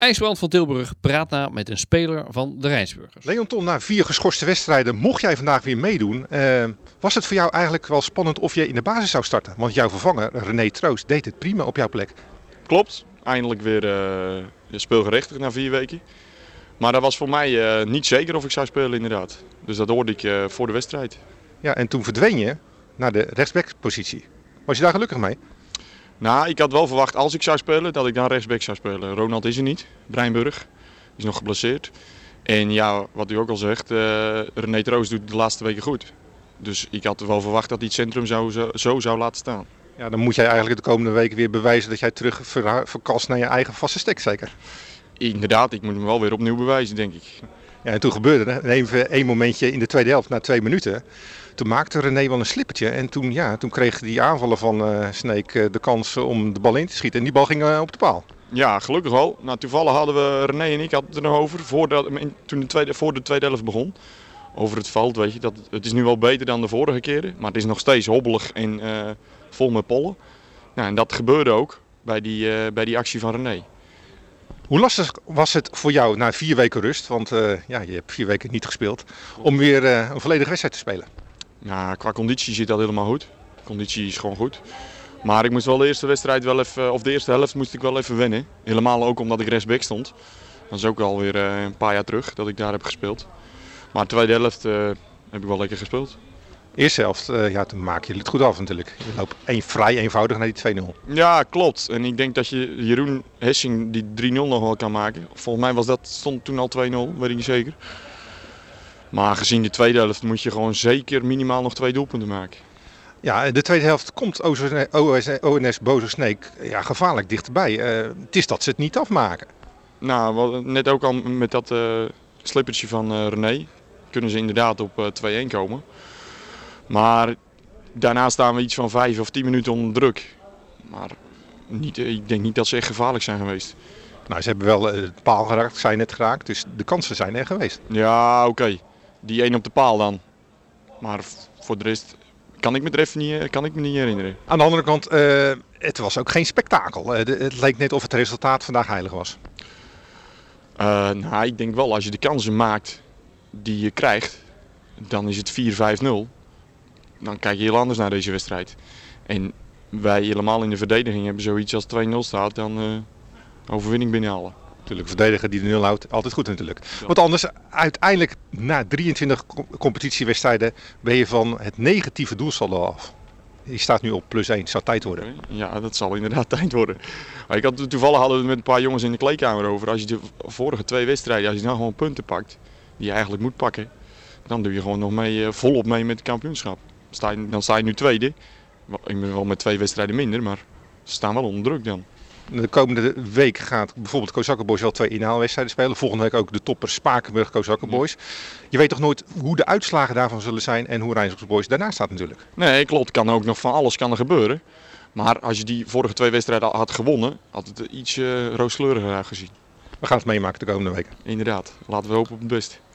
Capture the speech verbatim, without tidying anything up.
IJsbrand van Tilburg praat na met een speler van de Rijnsburgers. Leon Ton, na vier geschorste wedstrijden mocht jij vandaag weer meedoen. Uh, was het voor jou eigenlijk wel spannend of je in de basis zou starten? Want jouw vervanger, René Troost, deed het prima op jouw plek. Klopt, eindelijk weer uh, speelgerechtig na vier weken. Maar dat was voor mij uh, niet zeker of ik zou spelen inderdaad. Dus dat hoorde ik uh, voor de wedstrijd. Ja, en toen verdween je naar de rechtsbackpositie. Was je daar gelukkig mee? Nou, ik had wel verwacht als ik zou spelen dat ik dan rechtsback zou spelen. Ronald is er niet, Breinburg is nog geblesseerd. En ja, wat u ook al zegt, uh, René Troost doet de laatste weken goed. Dus ik had wel verwacht dat hij het centrum zou, zo, zo zou laten staan. Ja, dan moet jij eigenlijk de komende weken weer bewijzen dat jij terug ver, verkast naar je eigen vaste stek, zeker? Inderdaad, ik moet hem wel weer opnieuw bewijzen, denk ik. Ja, en toen gebeurde er even één momentje in de tweede helft, na twee minuten. Toen maakte René wel een slippertje en toen, ja, toen kreeg die aanvallen van uh, Sneek uh, de kans om de bal in te schieten. En die bal ging uh, op de paal. Ja, gelukkig wel. Nou, toevallig hadden we, René en ik hadden het er nog over, voordat, toen de tweede, voor de tweede helft begon. Over het veld, weet je, dat, het is nu wel beter dan de vorige keren, maar het is nog steeds hobbelig en uh, vol met pollen. Nou, en dat gebeurde ook bij die, uh, bij die actie van René. Hoe lastig was het voor jou na vier weken rust, want uh, ja, je hebt vier weken niet gespeeld, om weer uh, een volledige wedstrijd te spelen? Nou, qua conditie zit dat helemaal goed. De conditie is gewoon goed. Maar ik moest wel de eerste wedstrijd wel even, of de eerste helft moest ik wel even wennen. Helemaal ook omdat ik rechtsback stond. Dat is ook alweer uh, een paar jaar terug dat ik daar heb gespeeld. Maar de tweede helft uh, heb ik wel lekker gespeeld. Eerste helft, uh, ja, toen maak je het goed af natuurlijk. Je loopt een, vrij eenvoudig naar die twee nul. Ja, klopt. En ik denk dat je Jeroen Hessing die drie nul nog wel kan maken. Volgens mij was dat, stond toen al twee nul, weet ik niet zeker. Maar gezien de tweede helft moet je gewoon zeker minimaal nog twee doelpunten maken. Ja, de tweede helft komt O N S Boze Sneek ja, gevaarlijk dichterbij. Uh, het is dat ze het niet afmaken. Nou, net ook al met dat uh, slippertje van uh, René kunnen ze inderdaad op uh, twee-een komen. Maar daarna staan we iets van vijf of tien minuten onder druk. Maar niet, ik denk niet dat ze echt gevaarlijk zijn geweest. Nou, ze hebben wel de paal geraakt, zijn net geraakt, dus de kansen zijn er geweest. Ja, oké. Okay. Die één op de paal dan. Maar voor de rest kan ik me er even niet, kan ik me niet herinneren. Aan de andere kant, uh, het was ook geen spektakel. Uh, de, het leek net of het resultaat vandaag heilig was. Uh, nou, ik denk wel, als je de kansen maakt die je krijgt, dan is het vier vijf nul. Dan kijk je heel anders naar deze wedstrijd. En wij helemaal in de verdediging hebben zoiets als twee nul staat, dan uh, overwinning binnenhalen. Natuurlijk, verdediger die de nul houdt, altijd goed natuurlijk. Ja. Want anders, uiteindelijk na drieëntwintig competitiewedstrijden ben je van het negatieve doelsaldo af. Je staat nu op plus één, het zou tijd worden. Ja, dat zal inderdaad tijd worden. Maar ik had, toevallig hadden we het met een paar jongens in de kleedkamer over. Als je de vorige twee wedstrijden, als je nou gewoon punten pakt, die je eigenlijk moet pakken, dan doe je gewoon nog mee, volop mee met het kampioenschap. Sta je, dan sta je nu tweede. Ik ben wel met twee wedstrijden minder, maar ze staan wel onder druk dan. De komende week gaat bijvoorbeeld Kozakkenboys wel twee inhaalwedstrijden spelen. Volgende week ook de topper Spakenburg Kozakkenboys. Ja. Je weet toch nooit hoe de uitslagen daarvan zullen zijn en hoe Rijnsburgboys daarna staat natuurlijk. Nee, klopt. Kan ook nog van alles kan er gebeuren. Maar als je die vorige twee wedstrijden had gewonnen, had het iets uh, rooskleuriger gezien. We gaan het meemaken de komende weken. Inderdaad. Laten we hopen op het beste.